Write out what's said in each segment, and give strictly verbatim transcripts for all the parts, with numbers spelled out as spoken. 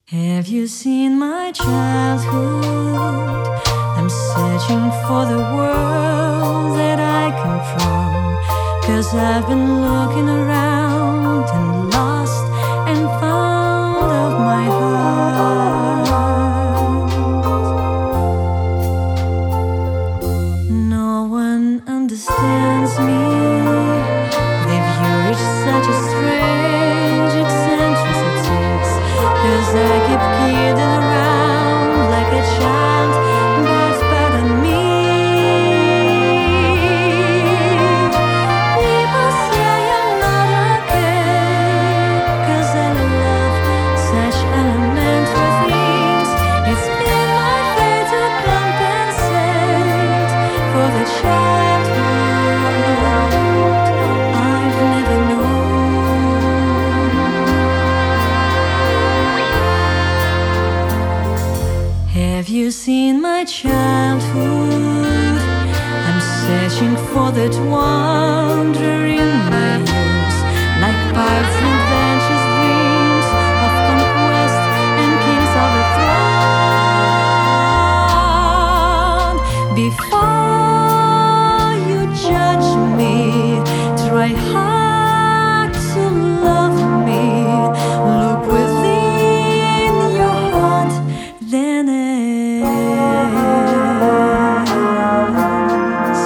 Have you seen my childhood? I'm searching for the world that I come from, 'cause I've been looking around and lost and found of my heart. No one understands me. They've reached such a strange eccentricities, 'cause I keep kidding around like a child, but pardon me. People say I'm not okay, 'cause I love such elementary things. It's been my fate to compensate for the childhood I've never known. Have you seen my childhood? I'm searching for that wonder in my youth, like pirates and adventures, dreams of conquest and kings of the throne. Before you judge me, try hard to love me. Look within your heart, then ask.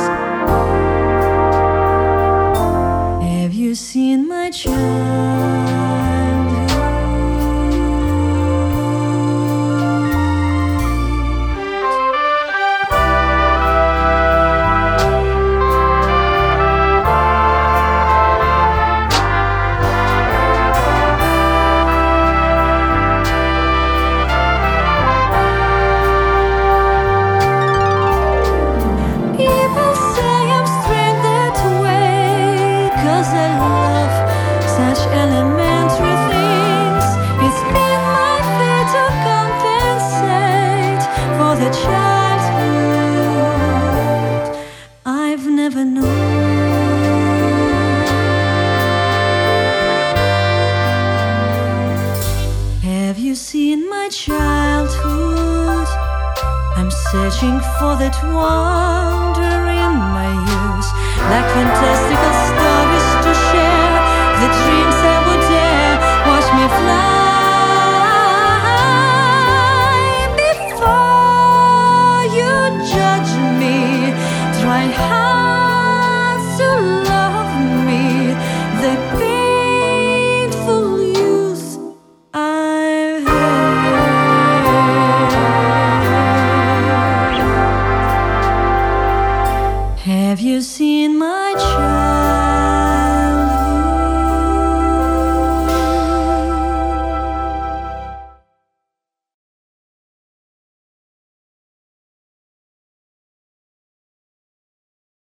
Have you seen my childhood? People say I'm strange that way, 'cause I love such elementary things. It's been my fate to compensate for the childhood I've never known. Have you seen my childhood? I'm searching for that wonder in my youth, like fantastical